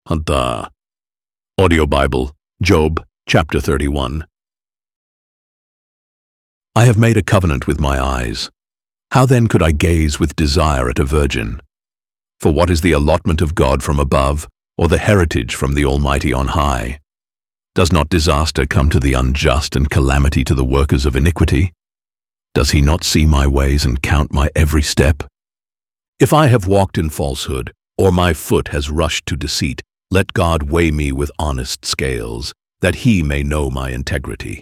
The Audio Bible, Job, chapter 31. I have made a covenant with my eyes. How then could I gaze with desire at a virgin? For what is the allotment of God from above, or the heritage from the Almighty on high? Does not disaster come to the unjust and calamity to the workers of iniquity? Does he not see my ways and count my every step? If I have walked in falsehood, or my foot has rushed to deceit, let God weigh me with honest scales, that he may know my integrity.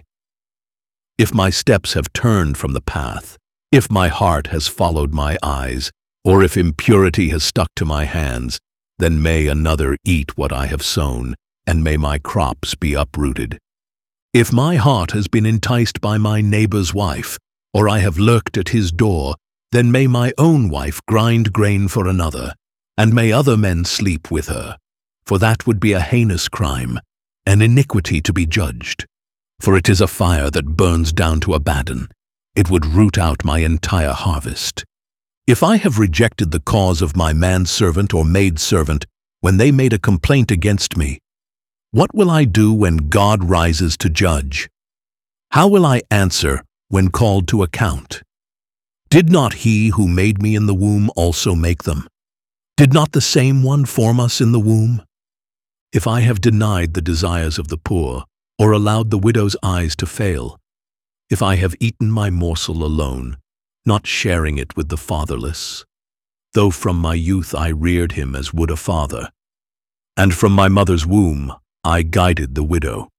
If my steps have turned from the path, if my heart has followed my eyes, or if impurity has stuck to my hands, then may another eat what I have sown, and may my crops be uprooted. If my heart has been enticed by my neighbor's wife, or I have lurked at his door, then may my own wife grind grain for another, and may other men sleep with her. For that would be a heinous crime, an iniquity to be judged. For it is a fire that burns down to Abaddon. It would root out my entire harvest. If I have rejected the cause of my manservant or maidservant when they made a complaint against me, what will I do when God rises to judge? How will I answer when called to account? Did not he who made me in the womb also make them? Did not the same one form us in the womb? If I have denied the desires of the poor, or allowed the widow's eyes to fail, if I have eaten my morsel alone, not sharing it with the fatherless, though from my youth I reared him as would a father, and from my mother's womb I guided the widow.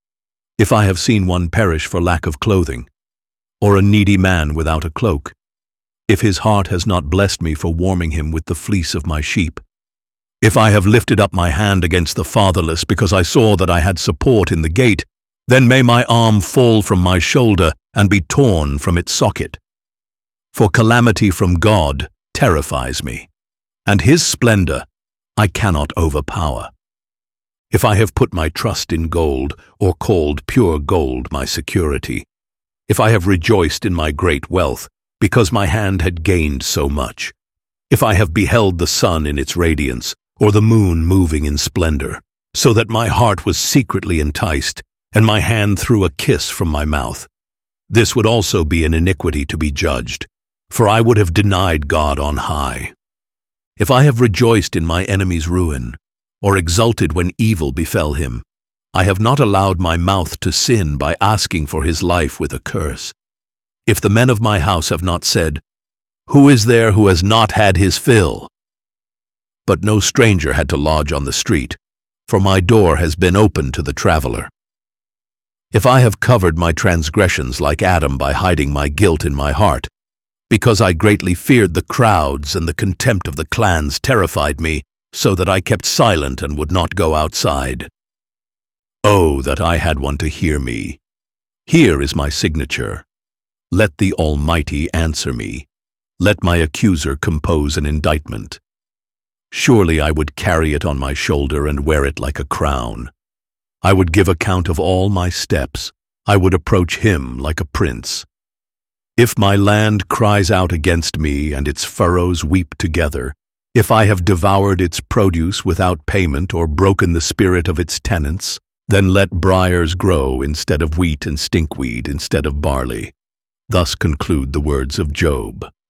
If I have seen one perish for lack of clothing, or a needy man without a cloak, if his heart has not blessed me for warming him with the fleece of my sheep, if I have lifted up my hand against the fatherless because I saw that I had support in the gate, then may my arm fall from my shoulder and be torn from its socket. For calamity from God terrifies me, and his splendor I cannot overpower. If I have put my trust in gold, or called pure gold my security, if I have rejoiced in my great wealth, because my hand had gained so much, if I have beheld the sun in its radiance, or the moon moving in splendor, so that my heart was secretly enticed, and my hand threw a kiss from my mouth, this would also be an iniquity to be judged, for I would have denied God on high. If I have rejoiced in my enemy's ruin, or exulted when evil befell him, I have not allowed my mouth to sin by asking for his life with a curse. If the men of my house have not said, "Who is there who has not had his fill?" But no stranger had to lodge on the street, for my door has been open to the traveler. If I have covered my transgressions like Adam by hiding my guilt in my heart, because I greatly feared the crowds and the contempt of the clans terrified me, so that I kept silent and would not go outside. Oh, that I had one to hear me. Here is my signature. Let the Almighty answer me. Let my accuser compose an indictment. Surely I would carry it on my shoulder and wear it like a crown. I would give account of all my steps. I would approach him like a prince. If my land cries out against me and its furrows weep together, if I have devoured its produce without payment or broken the spirit of its tenants, then let briars grow instead of wheat and stinkweed instead of barley. Thus conclude the words of Job.